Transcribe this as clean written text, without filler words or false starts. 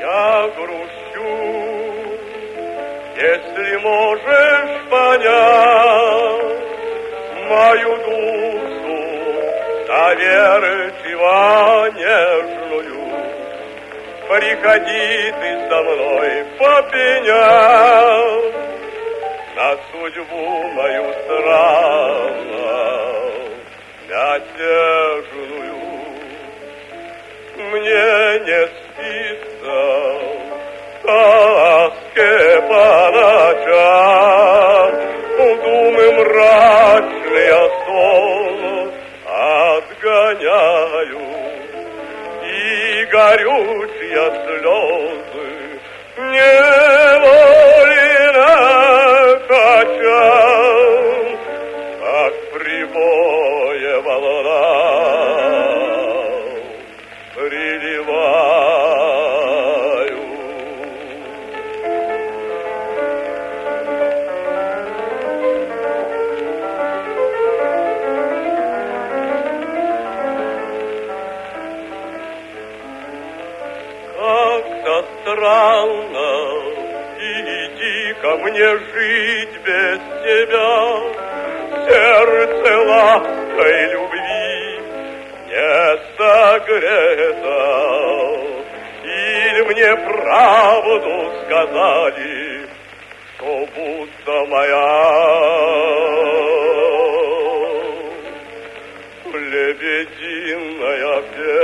Я грущу, если можешь понять мою душу доверчиво нежную. Приходи ты со мной попенять на судьбу мою странно мятежную. Мне не спится тоске по ночам, думы мрачные сон отгоняю, и горючие слезы невольно качал, как прибое волна приливаю. Как-то странно идти ко мне жить без тебя, сердце лаской любви не согрето. Или мне правду сказали, что будто моя лебединая песня